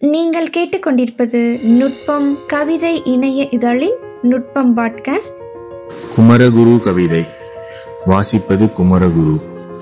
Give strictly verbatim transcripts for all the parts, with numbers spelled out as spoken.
நீங்கள் கேட்டுக்கொண்டிருப்பது நுட்பம் கவிதை இணைய இதழின் நுட்பம் பாட்காஸ்ட். குமரகுரு கவிதை வாசிப்பது குமரகுரு.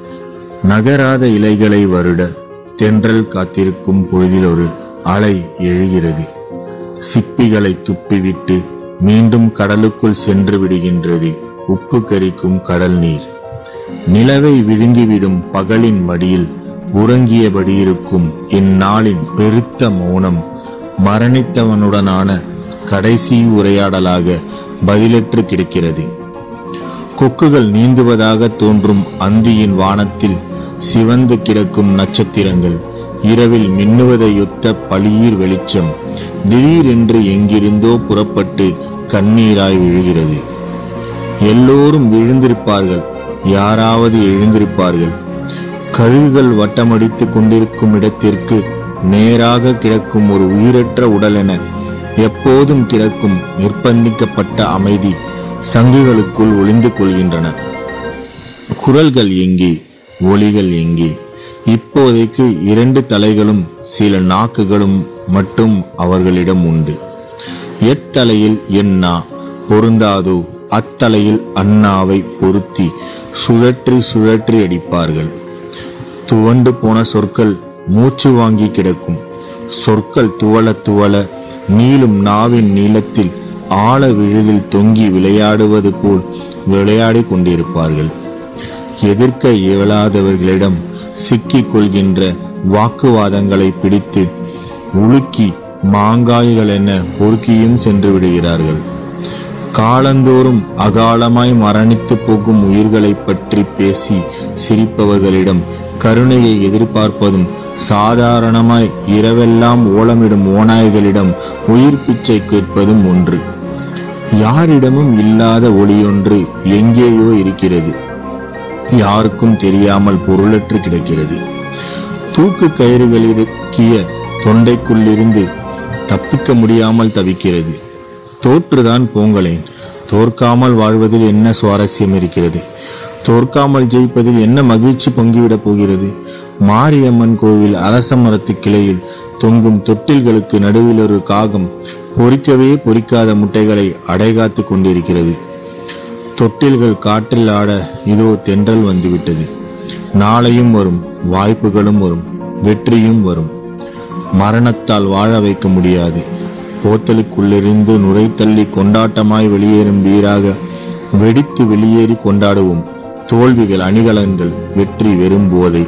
நகராத இலைகளை வருட தென்றல் காத்திருக்கும் பொழுதில் ஒரு அலை எழுகிறது. சிப்பிகளை துப்பிவிட்டு மீண்டும் கடலுக்குள் சென்று விடுகின்றது உப்பு கரிக்கும் கடல் நீர். நிலவை விழுங்கிவிடும் பகலின் மடியில் உறங்கியபடி இருக்கும் இந்நாளின் பெருத்த மௌனம் மரணித்தவனுடனான கடைசி உரையாடலாக பதிலற்று கிடக்கிறது. கொக்குகள் நீந்துவதாக தோன்றும் அந்தியின் வானத்தில் சிவந்து கிடக்கும் நட்சத்திரங்கள், இரவில் மின்னுவதையொத்த பளிர் வெளிச்சம் திடீரென்று எங்கிருந்தோ புறப்பட்டு கண்ணீராய் விழுகிறது. எல்லோரும் விழுந்திருப்பார்கள், யாராவது எழுந்திருப்பார்கள். கழுகுகள் வட்டமடித்து கொண்டிருக்கும் இடத்திற்கு நேராக கிடக்கும் ஒரு உயிரற்ற உடல் என எப்போதும் கிடக்கும் நிர்பந்திக்கப்பட்ட அமைதி சங்குகளுக்குள் ஒளிந்து கொள்கின்றன. குரல்கள் எங்கே, ஒலிகள் எங்கே? இப்போதைக்கு இரண்டு தலைகளும் சில நாக்குகளும் மட்டும் அவர்களிடம் உண்டு. எத்தலையில் எண்ணா பொருந்தாதோ அத்தலையில் அண்ணாவை பொருத்தி சுழற்றி சுழற்றி அடிப்பார்கள். துவண்டு போன சொற்கள் மூச்சு வாங்கி கிடக்கும். சொற்கள் துவள துவள நீளும் நாவின் நீளத்தில் ஆழ விழுதில் தொங்கி விளையாடுவது போல் விளையாடி கொண்டிருப்பார்கள். எதிர்க்க இயலாதவர்களிடம் சிக்கிக் கொள்கின்ற வாக்குவாதங்களை பிடித்து உலுக்கி மாங்காய்கள் என பொறுக்கியும் சென்று விடுகிறார்கள். காலந்தோறும் அகாலமாய் மரணித்து போகும் உயிர்களை பற்றி பேசி சிரிப்பவர்களிடம் கருணையை எதிர்பார்ப்பதும், சாதாரணமாய் இரவெல்லாம் ஓலமிடும் ஓநாய்களிடம் உயிர் பிச்சை கேட்பதும் ஒன்று. யாரிடமும் இல்லாத ஒளியொன்று எங்கேயோ இருக்கிறது, யாருக்கும் தெரியாமல் பொருளற்று கிடக்கிறது. தூக்கு கயிறுகளிறக்கிய தொண்டைக்குள்ளிருந்து தப்பிக்க முடியாமல் தவிக்கிறது. தோற்றுதான் போங்களேன், தோற்காமல் வாழ்வதில் என்ன சுவாரஸ்யம் இருக்கிறது? தோற்காமல் ஜெயிப்பதில் என்ன மகிழ்ச்சி பொங்கிவிடப் போகிறது? மாரியம்மன் கோவில் அரச மரத்து கிளையில் தொங்கும் தொட்டில்களுக்கு நடுவில் ஒரு காகம் பொறிக்கவே பொறிக்காத முட்டைகளை அடைகாத்து கொண்டிருக்கிறது. தொட்டில்கள் காற்றில் ஆட இதோ தென்றல் வந்துவிட்டது. நாளையும் வரும், வாய்ப்புகளும் வரும், வெற்றியும் வரும். மரணத்தால் வாழ வைக்க முடியாது. போத்தலுக்குள்ளிருந்து நுரை தள்ளி கொண்டாட்டமாய் வெளியேறும் வீராக வெடித்து வெளியேறி கொண்டாடுவோம். தோல்விகள் அணிகலன்கள், வெற்றி வெறும் போதை.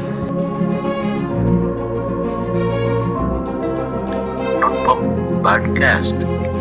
Podcast.